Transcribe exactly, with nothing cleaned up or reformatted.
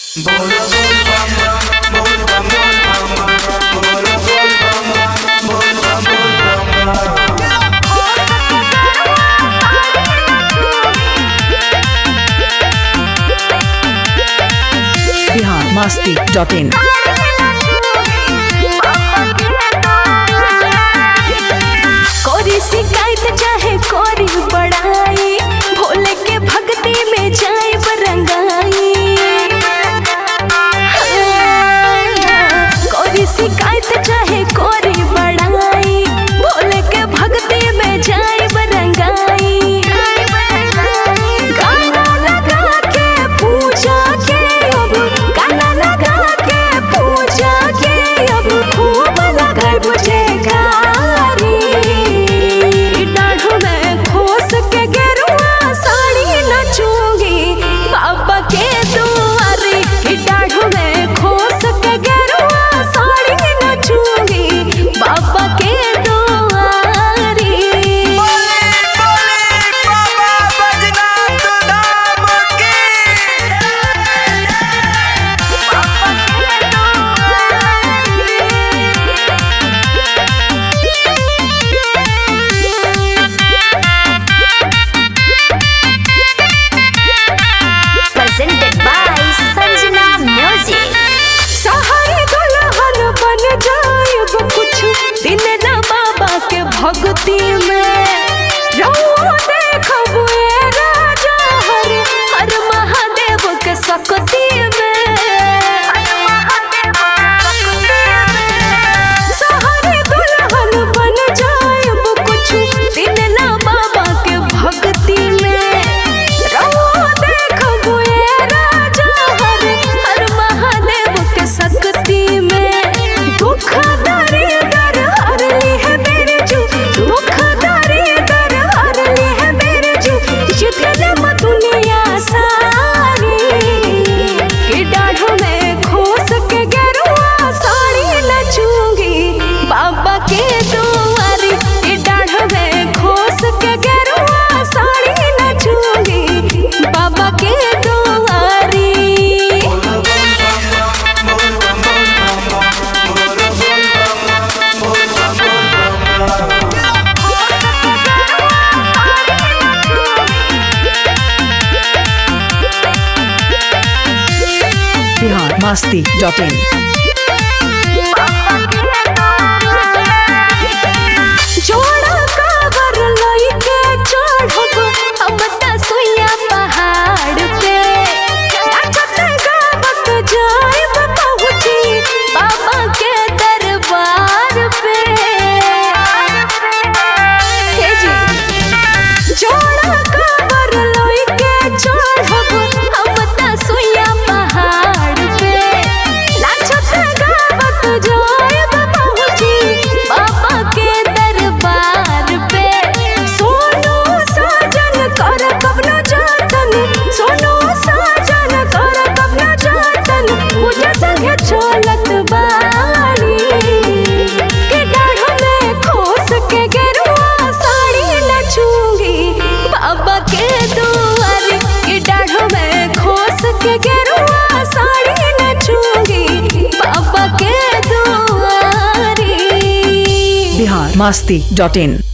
बिहार मस्ती डॉट इन। कोरी शिकायत चाहे कोरी बड़ाई, भोले के भक्ति में जाए बरंगाई। कोरी शिकायत चाहे कोरी बड़ाई, भोले के भक्ति में जाए बरंगाई। गाना लगा के पूजा के अब, गाना लगा के पूजा के अब, खूब लगा मुझे भक्ति में रहुआ देखब ए राजा हर हर महादेव के शक्ति में। सहारे दुल्हन बन जाएब कुछ दिन ना बाबा के भक्ति में। रहुआ देखब ए राजा हर हर महादेव के शक्ति में। दुख दरी दर हर ली है दुनिया सारी के डाढ़ में खोस के गेरुआ साड़ी नचूंगी बाबा के दुआरी। के डाढ़ में खोस के गेरुआ साड़ी नचूंगी बाबा के दुआरी। बिहार मस्ती डॉट इन। जोड़ा काबर लइके चढ़ब हम त सुइया पहाड़ पे। नाचत गावत जाइब पहुँची बाबा के दरबार पे। हे जी जोड़ा काबर लइके चढ़ब हम त सुइया पहाड़ पे। नाचत गावत जाइब पहुँची बाबा के दरबार पे। सोनू साजन कर कबना जातन, सोनू साजन कर कबना जातन, पूजा संगे चलत बारी। के डाढ़ में खोस के गेरुआ साड़ी नचूंगी बाबा के दुआरी। के डाढ़ में खोस के गेरुआ साड़ी नचूंगी बाबा के दुआरी। बिहार मस्ती डॉट इन।